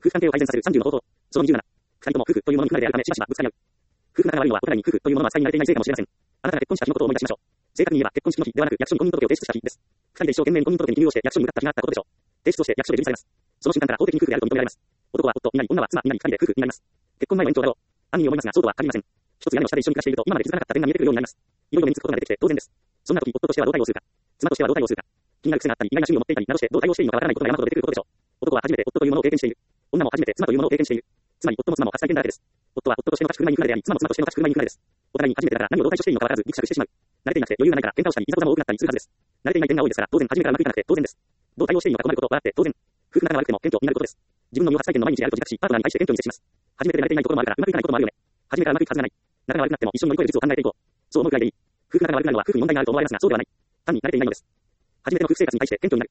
夫婦関係を改善させる30の方法。その27。二人とも夫婦というものに不慣れであるためしばしばぶつかり合う。夫婦仲が悪いのはお互いに夫婦というものの扱いに慣れていないせいかもしれません。あなたが結婚した日のことを思い出しましょう。正確に言えば結婚式の日ではなく役所に婚姻届を提出した日です。二人で一生懸命に婚姻届に記入をして役所に向かった日があったことでしょう。提出をして役所で受理されます。その瞬間から法的に夫婦であると認められます。男は夫になり、女は妻になり、二人で夫婦になります。結婚前は延長だろう。暗に思いますがそうとは限りません。一つ屋根の下で一緒に暮らしていると今まで気づかなかった点が見えてくるようになります。いろいろ目につくことが出てきて当然です。そんな時夫としてはどう対応するか。妻としてはどう対応するか。気になる癖があったり、意外な趣味を持っていたりなどしてどう対応していいのかわからないことが山ほど出てくることでしょう。男は初めて夫というものを経験している。女も初めて妻というものを経験している。つまり夫も妻も初体験だらけです。夫は夫としての家畜車に不慣れであり、妻も妻としての家畜車に不慣れです。お互いに初めてだから何をどう対処していいのかわからずギクシャクしてしまう。慣れていなくて余裕がないから喧嘩をしたり、いざこざも多くなったりするはずです。慣れていない点が多いですから、当然初めからうまくいかなくて当然です。どう対応していいのか困ること、笑って当然。夫婦仲が悪くても謙虚になることです。自分の身を初体験の毎日であると自覚し、パートナーに対して謙虚に接します。初めてで慣れていないところもあるからうまくいかないこともあるよね。初めからうまくいくはずがない。仲が悪くなっても一緒に乗り越える術を考えていこう。そう思うくらいでいい。夫婦仲が悪くなるのは夫婦に問題があると思われますが、そうではない。単に慣れていないのです。初めての夫婦生活に対して謙虚になる。